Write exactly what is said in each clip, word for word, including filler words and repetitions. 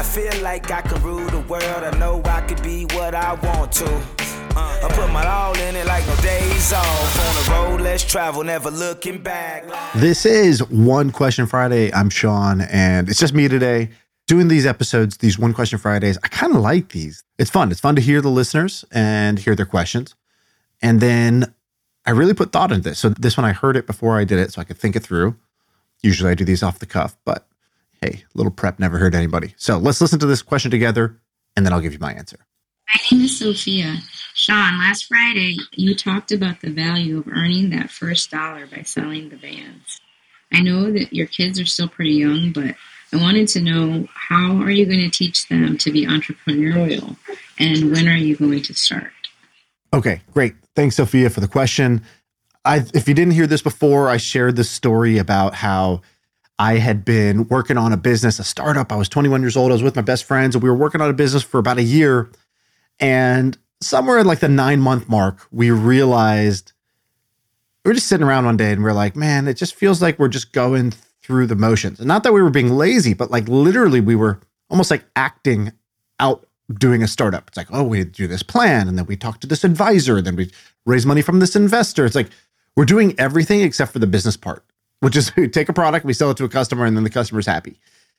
I feel like I can rule the world. I know I could be what I want to. Uh, I put my all in it like no days off. On the road, let's travel, never looking back. This is One Question Friday. I'm Sean, and it's just me today doing these episodes, these One Question Fridays. I kind of like these. It's fun. It's fun to hear the listeners and hear their questions. And then I really put thought into this. So this one, I heard it before I did it so I could think it through. Usually I do these off the cuff, but hey, little prep never hurt anybody. So let's listen to this question together, and then I'll give you my answer. My name is Sophia. Sean, last Friday, you talked about the value of earning that first dollar by selling the bands. I know that your kids are still pretty young, but I wanted to know, how are you going to teach them to be entrepreneurial, and when are you going to start? Okay, great. Thanks, Sophia, for the question. I, if you didn't hear this before, I shared this story about how I had been working on a business, a startup. I was twenty-one years old. I was with my best friends, and we were working on a business for about a year. And somewhere at like the nine month mark, we realized we were just sitting around one day and we we're like, man, it just feels like we're just going through the motions. And not that we were being lazy, but like literally we were almost like acting out doing a startup. It's like, oh, we do this plan, and then we talk to this advisor, and then we raise money from this investor. It's like we're doing everything except for the business part, which is we take a product, we sell it to a customer, and then the customer's happy.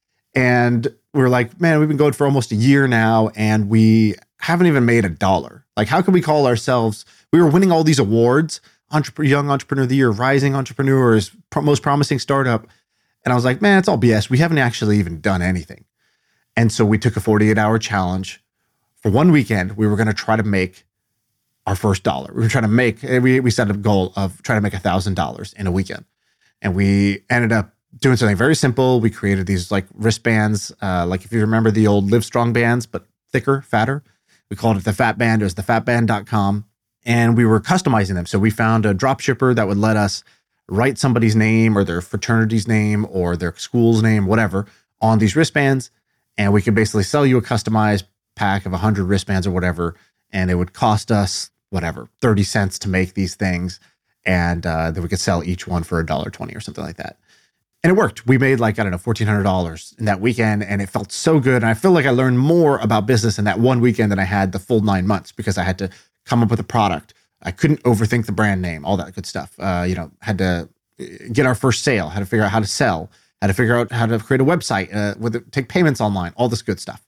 And we're like, man, we've been going for almost a year now, and we haven't even made a dollar. Like, how can we call ourselves? We were winning all these awards, Entrep- Young Entrepreneur of the Year, Rising Entrepreneurs, pro- Most Promising Startup. And I was like, man, it's all B S. We haven't actually even done anything. And so we took a forty-eight hour challenge. For one weekend, we were going to try to make our first dollar. We were trying to make, we, we set a goal of trying to make one thousand dollars in a weekend. And we ended up doing something very simple. We created these like wristbands, uh, like if you remember the old Livestrong bands, but thicker, fatter. We called it the Fat Band. It was the fat band dot com. And we were customizing them. So we found a drop shipper that would let us write somebody's name or their fraternity's name or their school's name, whatever, on these wristbands. And we could basically sell you a customized pack of one hundred wristbands or whatever. And it would cost us, whatever, thirty cents to make these things. And uh, then we could sell each one for one dollar twenty or something like that. And it worked. We made like, I don't know, fourteen hundred dollars in that weekend, and it felt so good. And I feel like I learned more about business in that one weekend than I had the full nine months because I had to come up with a product. I couldn't overthink the brand name, all that good stuff. Uh, you know, had to get our first sale, had to figure out how to sell, had to figure out how to create a website, uh, with it, take payments online, all this good stuff.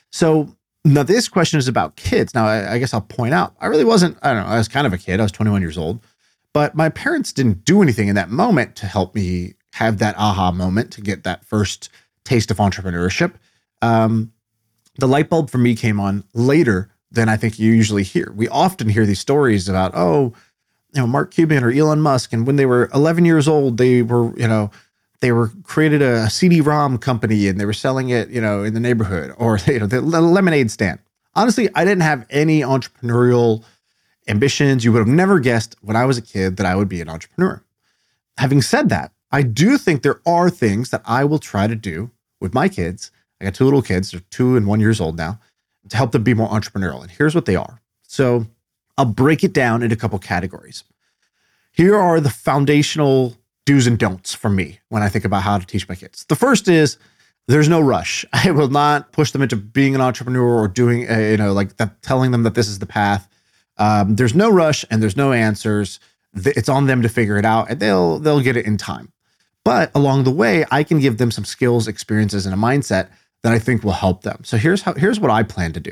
So now this question is about kids. Now, I, I guess I'll point out, I really wasn't, I don't know, I was kind of a kid. I was twenty-one years old, but my parents didn't do anything in that moment to help me have that aha moment, to get that first taste of entrepreneurship. Um, the light bulb for me came on later than I think you usually hear. We often hear these stories about, oh, you know, Mark Cuban or Elon Musk, and when they were eleven years old, they were, you know, they were created a C D ROM company and they were selling it, you know, in the neighborhood, or, you know, the lemonade stand. Honestly, I didn't have any entrepreneurial ambitions. You would have never guessed when I was a kid that I would be an entrepreneur. Having said that, I do think there are things that I will try to do with my kids. I got two little kids, they're two and one years old now, to help them be more entrepreneurial. And here's what they are. So I'll break it down into a couple categories. Here are the foundational do's and don'ts for me when I think about how to teach my kids. The first is there's no rush. I will not push them into being an entrepreneur or doing, a, you know, like that, telling them that this is the path. Um, there's no rush and there's no answers. It's on them to figure it out, and they'll they'll get it in time. But along the way, I can give them some skills, experiences, and a mindset that I think will help them. So here's how here's what I plan to do.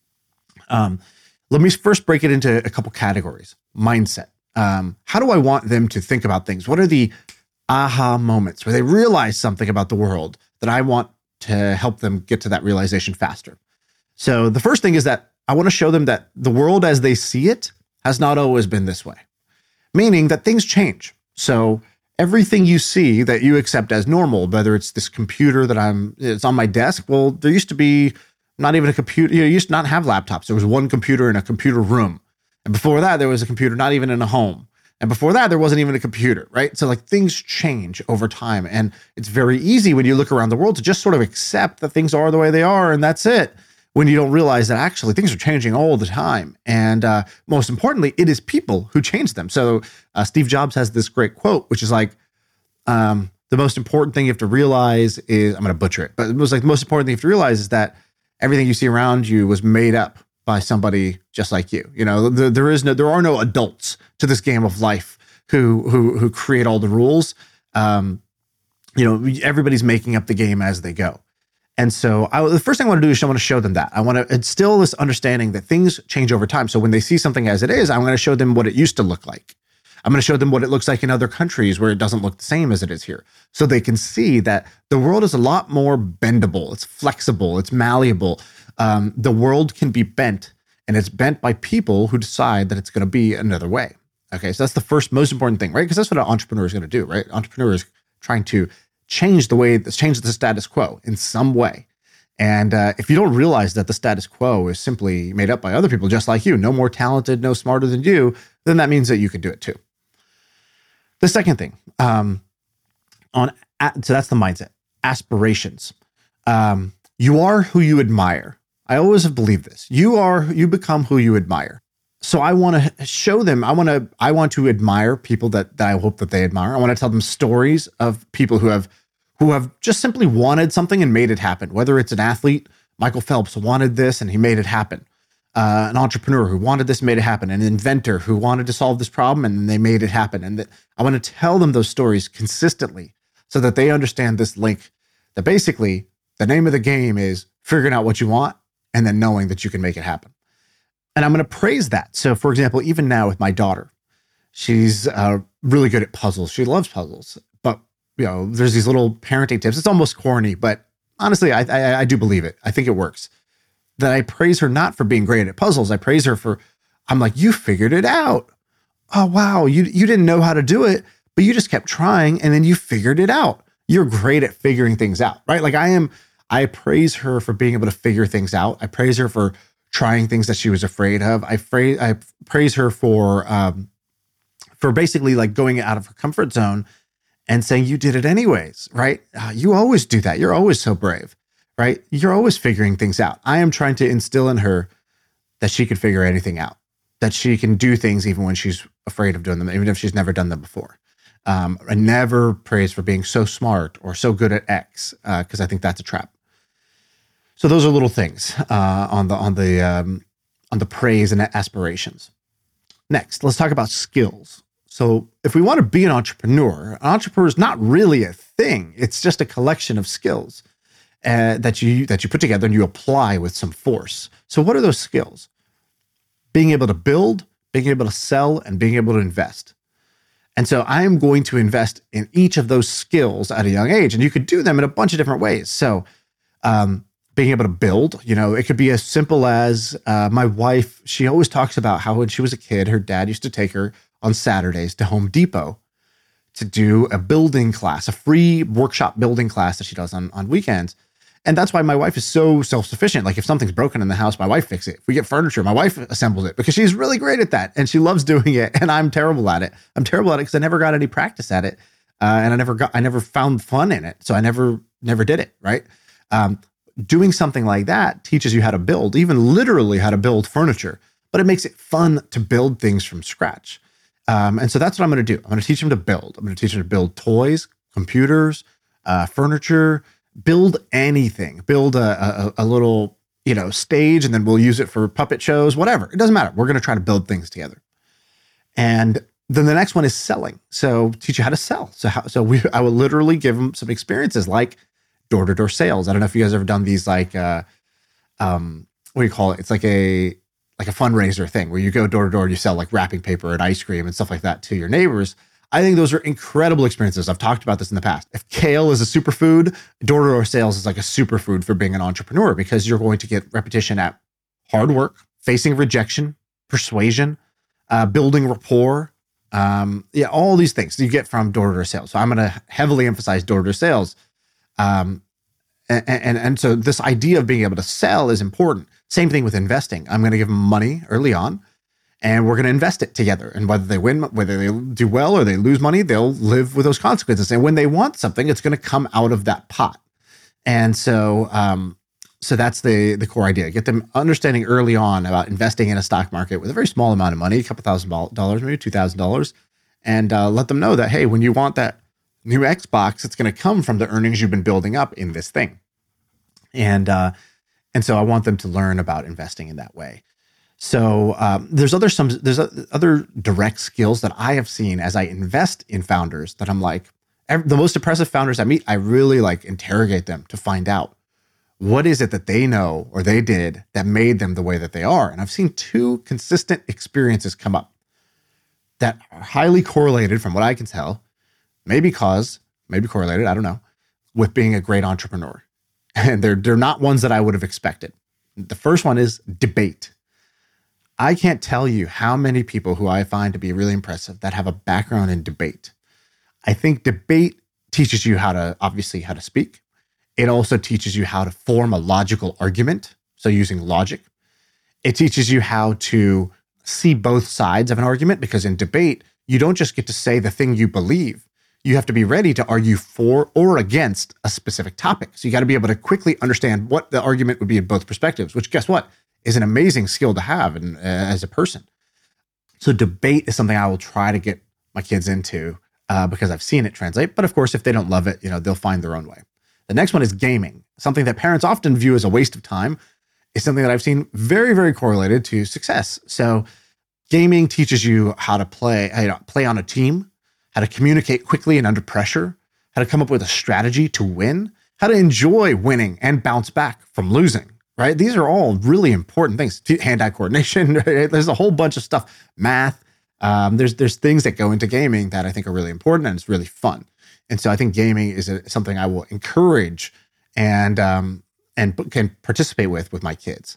Um, let me first break it into a couple categories. Mindset. Um, how do I want them to think about things? What are the aha moments where they realize something about the world that I want to help them get to that realization faster? So the first thing is that I want to show them that the world as they see it has not always been this way, meaning that things change. So everything you see that you accept as normal, whether it's this computer that I'm, it's on my desk. Well, there used to be not even a computer. You know, you used to not have laptops. There was one computer in a computer room. And before that, there was a computer not even in a home. And before that, there wasn't even a computer, right? So like things change over time. And it's very easy when you look around the world to just sort of accept that things are the way they are and that's it, when you don't realize that actually things are changing all the time. And uh, most importantly, it is people who change them. So uh, Steve Jobs has this great quote, which is like, um, the most important thing you have to realize is, I'm going to butcher it, but it was like the most important thing you have to realize is that everything you see around you was made up by somebody just like you. You know, the, there is no, there are no adults to this game of life who who who create all the rules. Um, you know, everybody's making up the game as they go. And so I, the first thing I want to do is I want to show them that. I want to instill this understanding that things change over time. So when they see something as it is, I'm going to show them what it used to look like. I'm going to show them what it looks like in other countries where it doesn't look the same as it is here. So they can see that the world is a lot more bendable. It's flexible. It's malleable. Um, the world can be bent, and it's bent by people who decide that it's going to be another way. Okay, so that's the first most important thing, right? Because that's what an entrepreneur is going to do, right? Entrepreneur is trying to change the way, change the status quo in some way. And uh, if you don't realize that the status quo is simply made up by other people just like you, no more talented, no smarter than you, then that means that you can do it too. The second thing, um, on so that's the mindset, aspirations. Um, you are who you admire. I always have believed this. You are, you become who you admire. So I want to show them, I want to, I want to admire people that, that I hope that they admire. I want to tell them stories of people who have, who have just simply wanted something and made it happen. Whether it's an athlete, Michael Phelps wanted this and he made it happen. Uh, an entrepreneur who wanted this, made it happen. An inventor who wanted to solve this problem and they made it happen. And th- I want to tell them those stories consistently so that they understand this link, that basically the name of the game is figuring out what you want and then knowing that you can make it happen. And I'm going to praise that. So for example, even now with my daughter, she's uh, really good at puzzles. She loves puzzles, but you know, there's these little parenting tips. It's almost corny, but honestly, I, I, I do believe it. I think it works. That I praise her not for being great at puzzles. I praise her for, I'm like, you figured it out. Oh, wow. You, you didn't know how to do it, but you just kept trying and then you figured it out. You're great at figuring things out, right? Like I am, I praise her for being able to figure things out. I praise her for trying things that she was afraid of. I, fra- I praise her for, um, for basically like going out of her comfort zone and saying, you did it anyways, right? Uh, you always do that. You're always so brave. Right? You're always figuring things out. I am trying to instill in her that she can figure anything out, that she can do things even when she's afraid of doing them, even if she's never done them before. Um, I never praise for being so smart or so good at X, because uh, I think that's a trap. So those are little things uh, on the on the um, on the praise and aspirations. Next, let's talk about skills. So if we want to be an entrepreneur, an entrepreneur is not really a thing. It's just a collection of skills. Uh, that you that you put together and you apply with some force. So what are those skills? Being able to build, being able to sell, and being able to invest. And so I am going to invest in each of those skills at a young age. And you could do them in a bunch of different ways. So um, being able to build, you know, it could be as simple as uh, my wife, she always talks about how when she was a kid, her dad used to take her on Saturdays to Home Depot to do a building class, a free workshop building class that she does on, on weekends. And that's why my wife is so self-sufficient. Like if something's broken in the house, my wife fixes it. If we get furniture, my wife assembles it because she's really great at that. And she loves doing it. And I'm terrible at it. I'm terrible at it because I never got any practice at it. Uh, and I never got, I never found fun in it. So I never, never did it. Right. Um, doing something like that teaches you how to build, even literally how to build furniture, but it makes it fun to build things from scratch. Um, and so that's what I'm going to do. I'm going to teach them to build. I'm going to teach them to build toys, computers, uh, furniture. Build anything, build a, a, a little, you know, stage, and then we'll use it for puppet shows, whatever. It doesn't matter. We're going to try to build things together. And then the next one is selling. So teach you how to sell. So how, so we, I will literally give them some experiences like door-to-door sales. I don't know if you guys have ever done these, like, uh, um, what do you call it? It's like a, like a fundraiser thing where you go door to door, you sell like wrapping paper and ice cream and stuff like that to your neighbors. I think those are incredible experiences. I've talked about this in the past. If kale is a superfood, door-to-door sales is like a superfood for being an entrepreneur because you're going to get repetition at hard work, facing rejection, persuasion, uh, building rapport. Um, yeah, all these things you get from door-to-door sales. So I'm going to heavily emphasize door-to-door sales. Um, and, and, and so this idea of being able to sell is important. Same thing with investing. I'm going to give them money early on. And we're going to invest it together. And whether they win, whether they do well or they lose money, they'll live with those consequences. And when they want something, it's going to come out of that pot. And so, um, so that's the the core idea. Get them understanding early on about investing in a stock market with a very small amount of money, a couple thousand dollars, maybe two thousand dollars, and uh, let them know that, hey, when you want that new Xbox, it's going to come from the earnings you've been building up in this thing. And, uh, and so I want them to learn about investing in that way. So um, there's other some there's other direct skills that I have seen as I invest in founders that I'm like, every, the most impressive founders I meet, I really like interrogate them to find out what is it that they know or they did that made them the way that they are. And I've seen two consistent experiences come up that are highly correlated from what I can tell, maybe cause, maybe correlated, I don't know, with being a great entrepreneur. And they're they're not ones that I would have expected. The first one is debate. I can't tell you how many people who I find to be really impressive that have a background in debate. I think debate teaches you how to, obviously, how to speak. It also teaches you how to form a logical argument, so using logic. It teaches you how to see both sides of an argument, because in debate, you don't just get to say the thing you believe. You have to be ready to argue for or against a specific topic. So you got to be able to quickly understand what the argument would be in both perspectives, which, guess what, is an amazing skill to have in, uh, as a person. So debate is something I will try to get my kids into uh, because I've seen it translate. But of course, if they don't love it, you know, they'll find their own way. The next one is gaming. Something that parents often view as a waste of time is something that I've seen very, very correlated to success. So gaming teaches you how to play, how to play on a team, how to communicate quickly and under pressure, how to come up with a strategy to win, how to enjoy winning and bounce back from losing, right? These are all really important things. Hand-eye coordination, right? There's a whole bunch of stuff. Math. Um, there's there's things that go into gaming that I think are really important, and it's really fun. And so I think gaming is a, something I will encourage and um, and can participate with with my kids.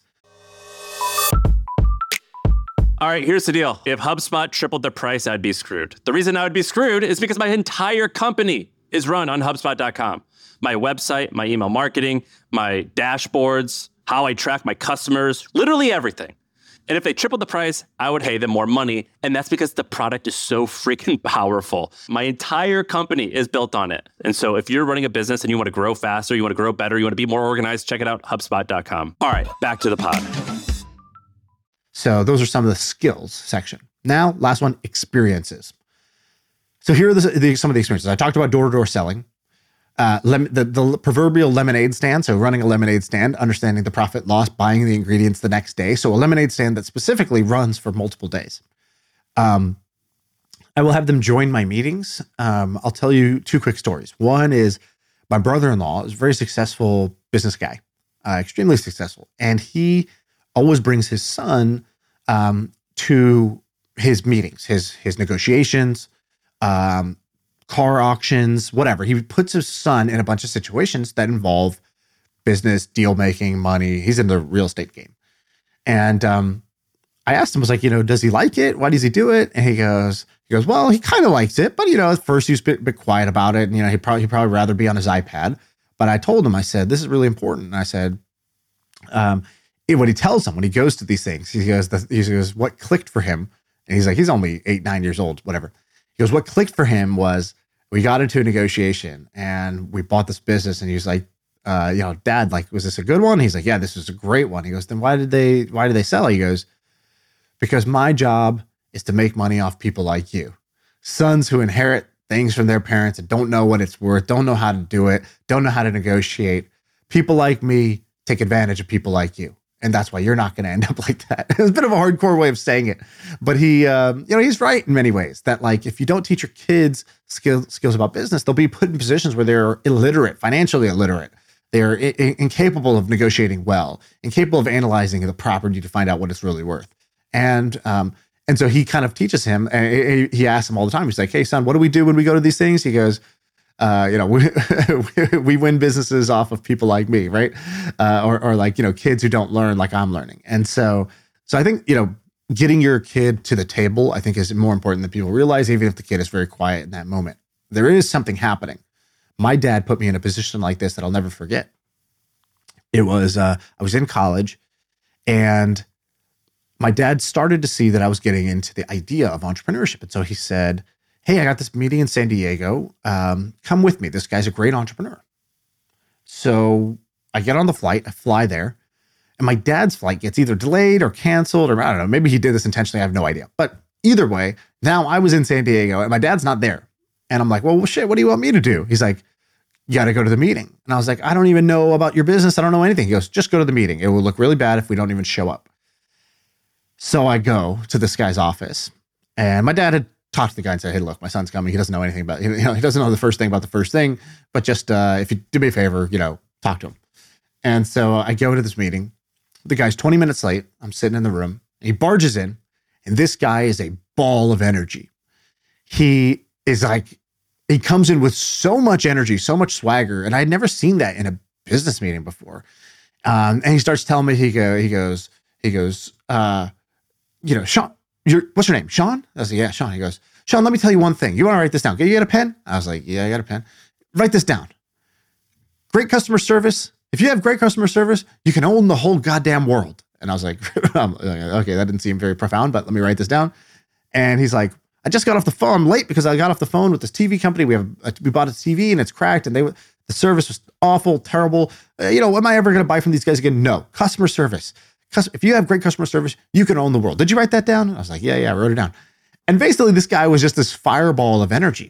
All right, here's the deal. If HubSpot tripled their price, I'd be screwed. The reason I would be screwed is because my entire company is run on HubSpot dot com. My website, my email marketing, my dashboards, how I track my customers, literally everything. And if they tripled the price, I would pay them more money. And that's because the product is so freaking powerful. My entire company is built on it. And so if you're running a business and you want to grow faster, you want to grow better, you want to be more organized, check it out, HubSpot dot com. All right, back to the pod. So those are some of the skills section. Now, last one, experiences. So here are the, the, some of the experiences. I talked about door-to-door selling, uh, lem, the, the proverbial lemonade stand. So running a lemonade stand, understanding the profit loss, buying the ingredients the next day. So a lemonade stand that specifically runs for multiple days. Um, I will have them join my meetings. Um, I'll tell you two quick stories. One is my brother-in-law is a very successful business guy, uh, extremely successful. And he always brings his son um, to his meetings, his his negotiations, um, car auctions, whatever. He puts his son in a bunch of situations that involve business, deal making, money. He's in the real estate game. And um, I asked him, I was like, you know, does he like it? Why does he do it? And he goes, he goes, well, he kind of likes it, but you know, at first he was a bit, bit quiet about it, and you know, he'd probably he'd probably rather be on his iPad. But I told him, I said, this is really important. And I said, um. what he tells him when he goes to these things, he goes, the, he goes, what clicked for him? And he's like, he's only eight, nine years old, whatever. He goes, what clicked for him was we got into a negotiation and we bought this business. And he was like, uh, you know, Dad, like, was this a good one? He's like, yeah, this was a great one. He goes, then why did they, why did they sell? He goes, because my job is to make money off people like you. Sons who inherit things from their parents and don't know what it's worth, don't know how to do it, don't know how to negotiate. People like me take advantage of people like you. And that's why you're not going to end up like that. It's a bit of a hardcore way of saying it, but he, um, you know, he's right in many ways that like, if you don't teach your kids skill, skills about business, they'll be put in positions where they're illiterate, financially illiterate. They're I- I- incapable of negotiating well, incapable of analyzing the property to find out what it's really worth. And, um, and so he kind of teaches him, and he asks him all the time. He's like, hey son, what do we do when we go to these things? He goes, Uh, you know, we, we win businesses off of people like me, right? Uh, or, or like, you know, kids who don't learn like I'm learning. And so, so I think, you know, getting your kid to the table, I think is more important than people realize, even if the kid is very quiet in that moment. There is something happening. My dad put me in a position like this that I'll never forget. It was, uh, I was in college, and my dad started to see that I was getting into the idea of entrepreneurship. And so he said, hey, I got this meeting in San Diego. Um, come with me. This guy's a great entrepreneur. So I get on the flight, I fly there, and my dad's flight gets either delayed or canceled, or I don't know, maybe he did this intentionally. I have no idea. But either way, now I was in San Diego and my dad's not there. And I'm like, well, shit, what do you want me to do? He's like, you got to go to the meeting. And I was like, I don't even know about your business. I don't know anything. He goes, just go to the meeting. It will look really bad if we don't even show up. So I go to this guy's office, and my dad had talked to the guy and said, hey, look, my son's coming. He doesn't know anything about, you know, he doesn't know the first thing about the first thing, but just uh, if you do me a favor, you know, talk to him. And so I go to this meeting. The guy's twenty minutes late. I'm sitting in the room. He barges in, and this guy is a ball of energy. He is like, he comes in with so much energy, so much swagger, and I'd never seen that in a business meeting before. Um, and he starts telling me, he go, he goes, he goes, uh, you know, Sean, you're, what's your name? Sean? I was like, yeah, Sean. He goes, Sean, let me tell you one thing. You want to write this down? You got a pen? I was like, yeah, I got a pen. Write this down. Great customer service. If you have great customer service, you can own the whole goddamn world. And I was like, okay, that didn't seem very profound, but let me write this down. And he's like, I just got off the phone. I'm late because I got off the phone with this T V company. We have a, we bought a T V and it's cracked, and they the service was awful, terrible. Uh, you know, am I ever going to buy from these guys again? No. Customer service. Cus- if you have great customer service, you can own the world. Did you write that down? I was like, yeah, yeah, I wrote it down. And basically, this guy was just this fireball of energy.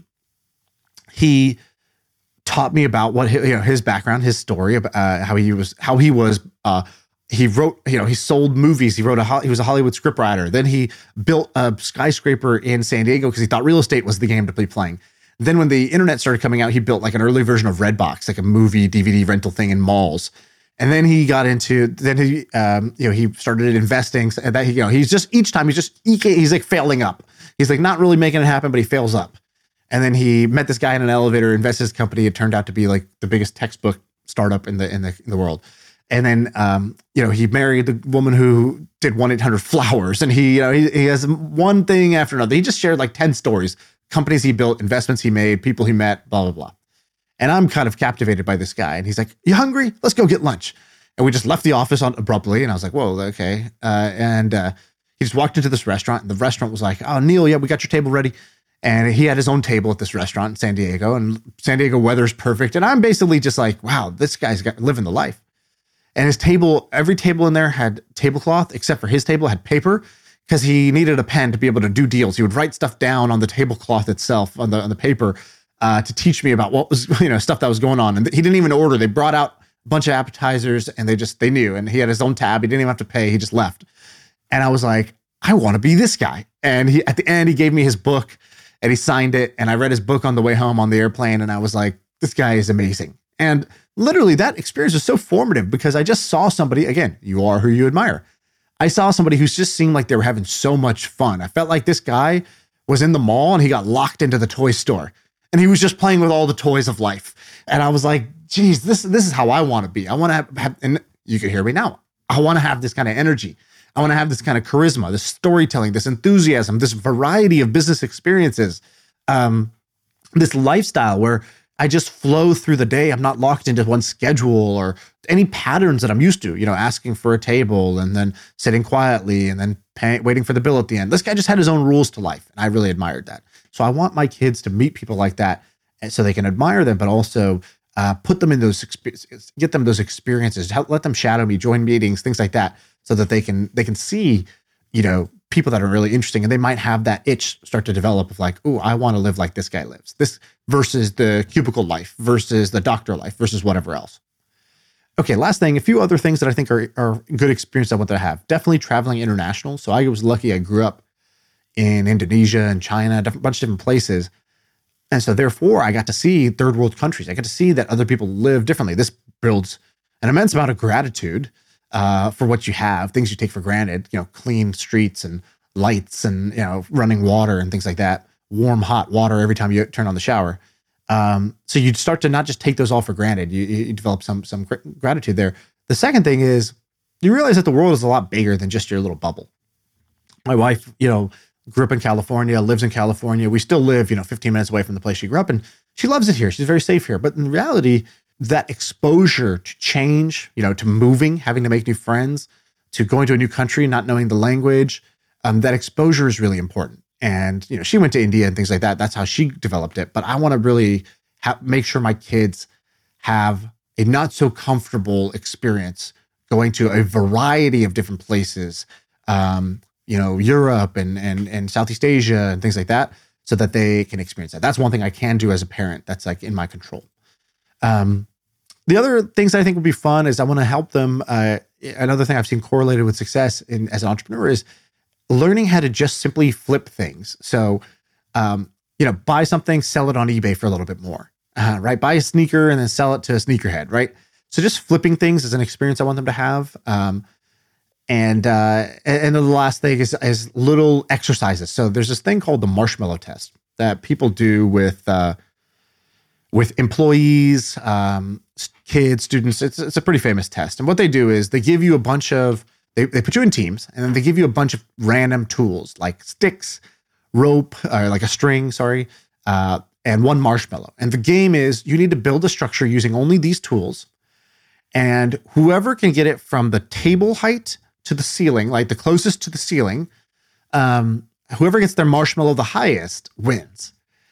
He taught me about what you know his background, his story, about uh, how he was, how he was. Uh, he wrote, you know, he sold movies. He wrote a, he was a Hollywood scriptwriter. Then he built a skyscraper in San Diego because he thought real estate was the game to be playing. Then when the internet started coming out, he built like an early version of Redbox, like a movie D V D rental thing in malls. And then he got into, then he, um, you know, he started investing. And that, you know, he's just each time he's just he's like failing up. He's like not really making it happen, but he fails up. And then he met this guy in an elevator, invested his company. It turned out to be like the biggest textbook startup in the in the in the world. And then, um, you know, he married the woman who did one eight hundred flowers. And he, you know, he, he has one thing after another. He just shared like ten stories, companies he built, investments he made, people he met, blah, blah, blah. And I'm kind of captivated by this guy. And he's like, you hungry? Let's go get lunch. And we just left the office on abruptly. And I was like, whoa, okay. Uh, and uh, he just walked into this restaurant. And the restaurant was like, oh, Neil, yeah, we got your table ready. And he had his own table at this restaurant in San Diego. And San Diego weather's perfect. And I'm basically just like, wow, this guy's got living the life. And his table, every table in there had tablecloth, except for his table had paper, because he needed a pen to be able to do deals. He would write stuff down on the tablecloth itself, on the on the paper, uh, to teach me about what was, you know, stuff that was going on. And he didn't even order. They brought out a bunch of appetizers, and they just, they knew. And he had his own tab. He didn't even have to pay. He just left. And I was like, I want to be this guy. And he, at the end, he gave me his book, and he signed it. And I read his book on the way home on the airplane. And I was like, this guy is amazing. And literally that experience was so formative because I just saw somebody, again, you are who you admire. I saw somebody who's just seemed like they were having so much fun. I felt like this guy was in the mall and he got locked into the toy store and he was just playing with all the toys of life. And I was like, geez, this, this is how I want to be. I want to have, have, and you can hear me now. I want to have this kind of energy. I want to have this kind of charisma, this storytelling, this enthusiasm, this variety of business experiences, um, this lifestyle where I just flow through the day. I'm not locked into one schedule or any patterns that I'm used to, you know, asking for a table and then sitting quietly and then pay, waiting for the bill at the end. This guy just had his own rules to life. And I really admired that. So I want my kids to meet people like that so they can admire them, but also uh, put them in those, experiences, get them those experiences, help, let them shadow me, join meetings, things like that, so that they can, they can see, you know, people that are really interesting, and they might have that itch start to develop of like, oh, I want to live like this guy lives. This versus the cubicle life versus the doctor life versus whatever else. Okay, last thing, a few other things that I think are, are good experience I want to have. Definitely traveling international. So I was lucky I grew up in Indonesia and China, a bunch of different places. And so therefore I got to see third world countries. I got to see that other people live differently. This builds an immense amount of gratitude uh, for what you have, things you take for granted, you know, clean streets and lights and, you know, running water and things like that, warm, hot water every time you turn on the shower. Um, so you start to not just take those all for granted. You, you develop some, some gr- gratitude there. The second thing is you realize that the world is a lot bigger than just your little bubble. My wife, you know, grew up in California, lives in California. We still live, you know, fifteen minutes away from the place she grew up, and she loves it here. She's very safe here. But in reality, that exposure to change, you know, to moving, having to make new friends, to going to a new country, not knowing the language, um, that exposure is really important. And, you know, she went to India and things like that. That's how she developed it. But I want to really ha- make sure my kids have a not so comfortable experience going to a variety of different places, um, you know, Europe and, and, and Southeast Asia and things like that, so that they can experience that. That's one thing I can do as a parent that's like in my control. Um, the other things I think would be fun is I want to help them. Uh, another thing I've seen correlated with success in, as an entrepreneur is learning how to just simply flip things. So, um, you know, buy something, sell it on eBay for a little bit more, uh, right? Buy a sneaker and then sell it to a sneakerhead, right? So just flipping things is an experience I want them to have. Um, and uh, and then the last thing is, is little exercises. So there's this thing called the marshmallow test that people do with uh, with employees, um, kids, students. It's, it's a pretty famous test. And what they do is they give you a bunch of, they, they put you in teams, and then they give you a bunch of random tools like sticks, rope, or like a string, sorry, uh, and one marshmallow. And the game is you need to build a structure using only these tools. And whoever can get it from the table height to the ceiling, like the closest to the ceiling, um, whoever gets their marshmallow the highest wins.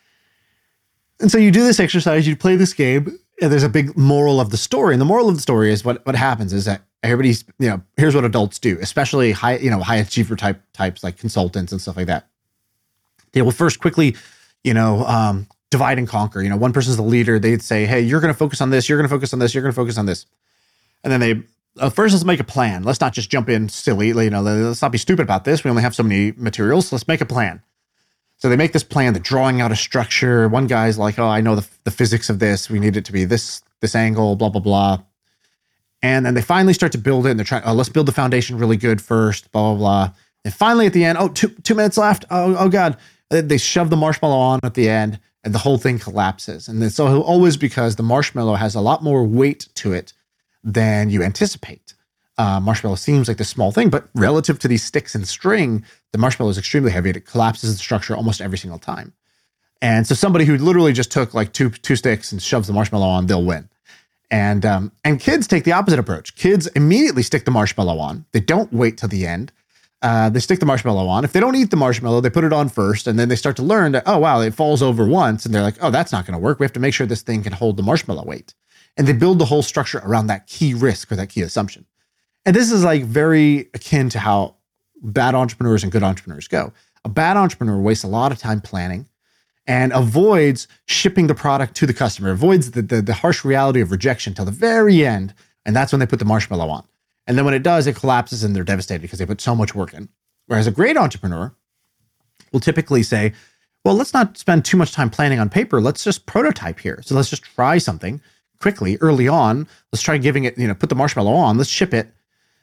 And so you do this exercise, you play this game, and there's a big moral of the story. And the moral of the story is what, what happens is that everybody's, you know, here's what adults do, especially high, you know, high achiever type types like consultants and stuff like that. They will first quickly, you know, um, divide and conquer. You know, one person's the leader. They'd say, hey, you're going to focus on this. You're going to focus on this. You're going to focus on this. And then they, uh, first let's make a plan. Let's not just jump in silly. You know, let's not be stupid about this. We only have so many materials. Let's make a plan. So they make this plan, they're drawing out a structure. One guy's like, oh, I know the, the physics of this. We need it to be this, this angle, blah, blah, blah. And then they finally start to build it. And they're trying, oh, let's build the foundation really good first, blah, blah, blah. And finally at the end, oh, two, two minutes left. Oh, oh God. They shove the marshmallow on at the end and the whole thing collapses. And it's always because the marshmallow has a lot more weight to it than you anticipate. Uh, marshmallow seems like this small thing, but relative to these sticks and string, the marshmallow is extremely heavy. It collapses the structure almost every single time. And so somebody who literally just took like two two sticks and shoves the marshmallow on, they'll win. And um, and kids take the opposite approach. Kids immediately stick the marshmallow on. They don't wait till the end. Uh, they stick the marshmallow on. If they don't eat the marshmallow, they put it on first, and then they start to learn that, oh, wow, it falls over once, and they're like, oh, that's not going to work. We have to make sure this thing can hold the marshmallow weight. And they build the whole structure around that key risk or that key assumption. And this is like very akin to how bad entrepreneurs and good entrepreneurs go. A bad entrepreneur wastes a lot of time planning and avoids shipping the product to the customer, avoids the, the, the harsh reality of rejection till the very end. And that's when they put the marshmallow on. And then when it does, it collapses and they're devastated because they put so much work in. Whereas a great entrepreneur will typically say, well, let's not spend too much time planning on paper. Let's just prototype here. So let's just try something quickly early on. Let's try giving it, you know, put the marshmallow on, let's ship it.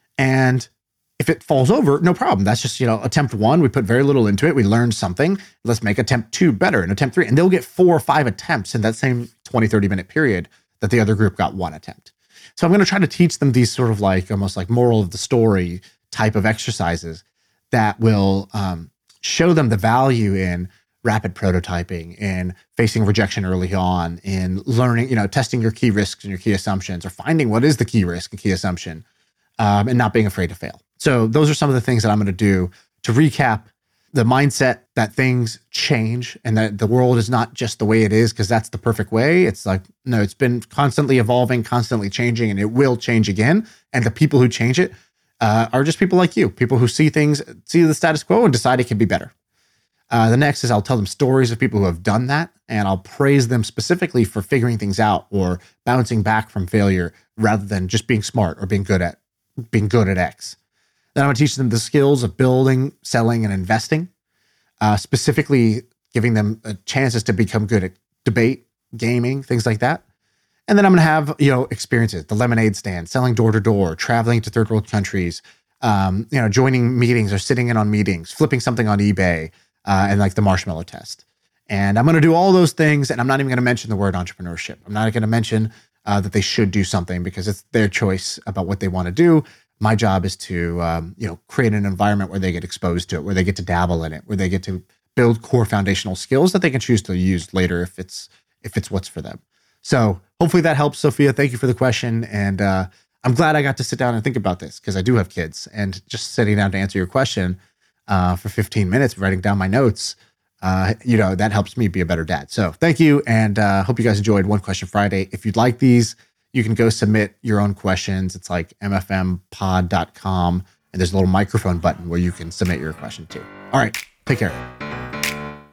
And if it falls over, no problem. That's just, you know, attempt one. We put very little into it. We learned something. Let's make attempt two better and attempt three. And they'll get four or five attempts in that same twenty, thirty minute period that the other group got one attempt. So I'm going to try to teach them these sort of like almost like moral of the story type of exercises that will um, show them the value in rapid prototyping, in facing rejection early on, in learning, you know, testing your key risks and your key assumptions, or finding what is the key risk and key assumption. Um, and not being afraid to fail. So those are some of the things that I'm going to do to recap the mindset that things change and that the world is not just the way it is because that's the perfect way. It's like, no, it's been constantly evolving, constantly changing, and it will change again. And the people who change it uh, are just people like you, people who see things, see the status quo and decide it can be better. Uh, the next is I'll tell them stories of people who have done that, and I'll praise them specifically for figuring things out or bouncing back from failure rather than just being smart or being good at being good at X. Then I'm going to teach them the skills of building, selling, and investing, uh, specifically giving them uh, chances to become good at debate, gaming, things like that. And then I'm going to have, you know, experiences, the lemonade stand, selling door to door, traveling to third world countries, um, you know, joining meetings or sitting in on meetings, flipping something on eBay, uh, and like the marshmallow test. And I'm going to do all those things. And I'm not even going to mention the word entrepreneurship. I'm not going to mention Uh, that they should do something because it's their choice about what they want to do. My job is to, um, you know, create an environment where they get exposed to it, where they get to dabble in it, where they get to build core foundational skills that they can choose to use later if it's if it's what's for them. So hopefully that helps, Sophia. Thank you for the question, and uh, I'm glad I got to sit down and think about this because I do have kids, and just sitting down to answer your question uh, for fifteen minutes, writing down my notes. Uh, you know, that helps me be a better dad. So thank you. And uh, hope you guys enjoyed One Question Friday. If you'd like these, you can go submit your own questions. It's like m f m pod dot com. And there's a little microphone button where you can submit your question too. All right. Take care. I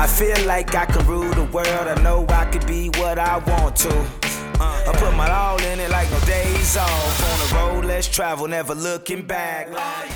I feel like I can rule the world. I know I could be what I want to. Uh, I put my all in it like no days off. On the road, let's travel, never looking back. Like,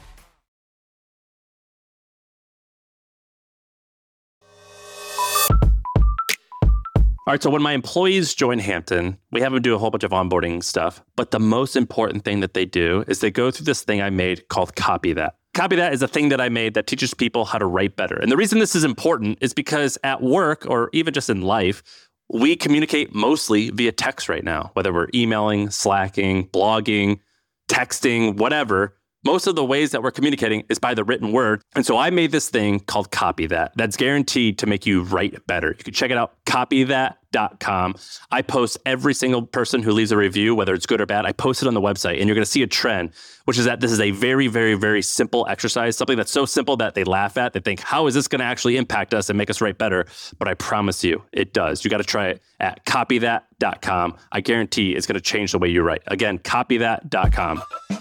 all right, so when my employees join Hampton, we have them do a whole bunch of onboarding stuff. But the most important thing that they do is they go through this thing I made called Copy That. Copy That is a thing that I made that teaches people how to write better. And the reason this is important is because at work, or even just in life, we communicate mostly via text right now, whether we're emailing, slacking, blogging, texting, whatever. Most of the ways that we're communicating is by the written word. And so I made this thing called Copy That that's guaranteed to make you write better. You can check it out, copy that dot com. I post every single person who leaves a review, whether it's good or bad. I post it on the website, and you're going to see a trend, which is that this is a very, very, very simple exercise, something that's so simple that they laugh at. They think, how is this going to actually impact us and make us write better? But I promise you, it does. You got to try it at copy that dot com. I guarantee it's going to change the way you write. Again, copy that dot com.